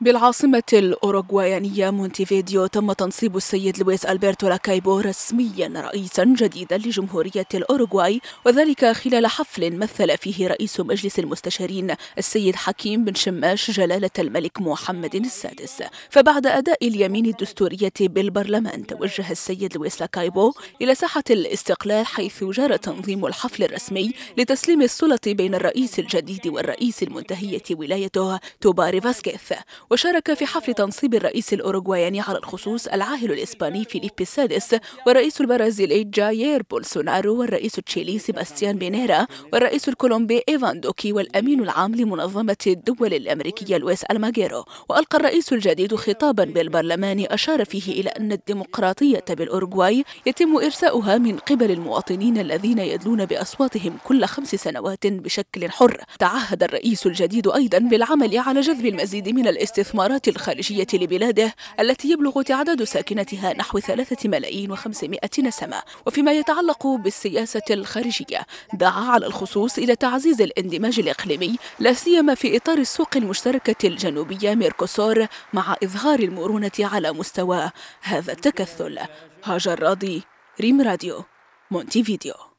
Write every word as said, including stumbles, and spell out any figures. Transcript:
بالعاصمة الأوروغوايانية مونتيفيديو تم تنصيب السيد لويس ألبرتو لاكايبو رسميا رئيسا جديدا لجمهورية الأوروغواي، وذلك خلال حفل مثل فيه رئيس مجلس المستشارين السيد حكيم بن شماش جلالة الملك محمد السادس. فبعد أداء اليمين الدستورية بالبرلمان توجه السيد لويس لاكايبو إلى ساحة الاستقلال، حيث جرى تنظيم الحفل الرسمي لتسليم السلطة بين الرئيس الجديد والرئيس المنتهية ولايته توباري فاسكيث. وشارك في حفل تنصيب الرئيس الأوروغواياني على الخصوص العاهل الإسباني فيليبي السادس، والرئيس البرازيلي جايير بولسونارو، والرئيس التشيلي سيباستيان بينيرا، والرئيس الكولومبي إيفان دوكي، والأمين العام لمنظمة الدول الأمريكية لويس ألماغيرو. وألقى الرئيس الجديد خطابا بالبرلمان أشار فيه إلى أن الديمقراطية بالأوروغواي يتم إرساؤها من قبل المواطنين الذين يدلون بأصواتهم كل خمس سنوات بشكل حر. تعهد الرئيس الجديد أيضا بالعمل على جذب المزيد من الاستثمارات الخارجية لبلاده التي يبلغ تعداد ساكنتها نحو ثلاثة ملايين وخمسمائة نسمة. وفيما يتعلق بالسياسة الخارجية، دعا على الخصوص إلى تعزيز الاندماج الإقليمي، لا سيما في إطار السوق المشتركة الجنوبية ميركوسور، مع إظهار المرونة على مستوى هذا التكتل. هاجر راضي، ريم راديو، مونتيفيديو.